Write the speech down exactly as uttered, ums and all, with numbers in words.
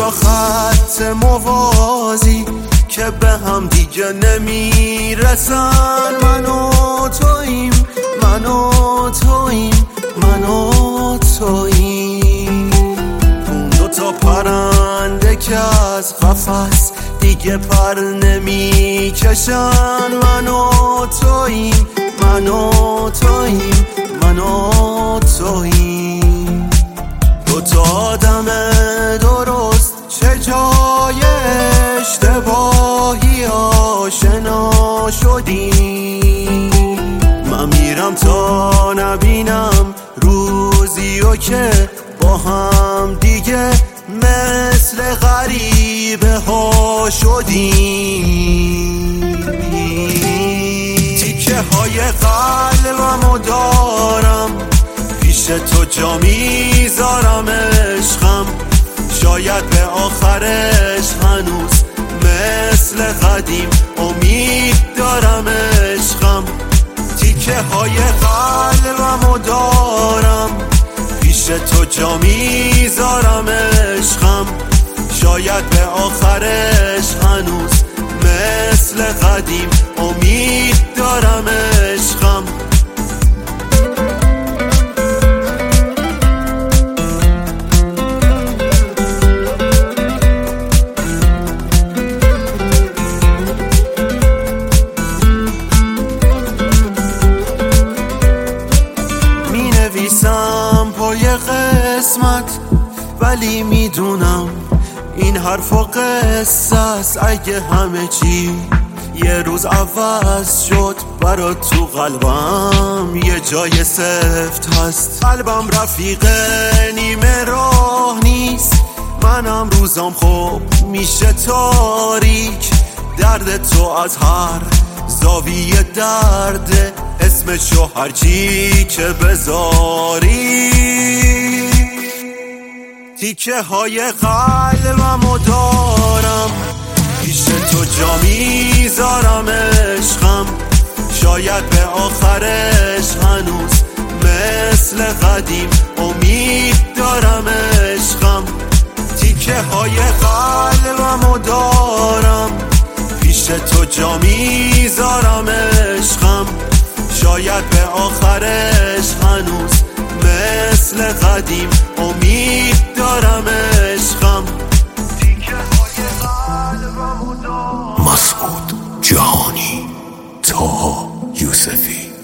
یا خط موازی که به هم دیگه نمیرسن. من و توییم، من و توییم، من و توییم، اون دوتا پرنده که از قفس دیگه پر نمیکشن. من و توییم، من و توییم، من و توییم، دوتا آدم درست چه جای اشتباهی آشنا شدیم. من میرم تا نبینم روزی و که با هم دیگه مثل غریبه ها شدیم. تیکه های قلبمو دارم پیش تو جا میذارم عشقم، شاید به آخرش هنوز مثل قدیم امید دارم عشقم. تیکه های قلبمو دارم پیش تو جا میذارم عشقم، شاید به آخرش هنوز مثل قدیم امید دارم عشقم. نویسم پای قسمت ولی میدونم این حرف و قصه است. اگه همه چی یه روز عوض شد برا تو قلبم یه جای سفت هست. قلبم رفیق نیمه راه نیست، منم روزم خوب میشه تاریک. درد تو از هر زاویه درده، اسمشو هرچی که بذاری. تیکه های قلبمو دارم پیش تو جا میذارم عشقم، شاید به آخرش هنوز مثل قدیم امید دارم عشقم. تیکه های قلبمو دارم پیش تو جا میذارم عشقم، شاید به آخرش هنوز مثل قدیم امید دارم عشقم. مسعود جهانی، طه یوسفی.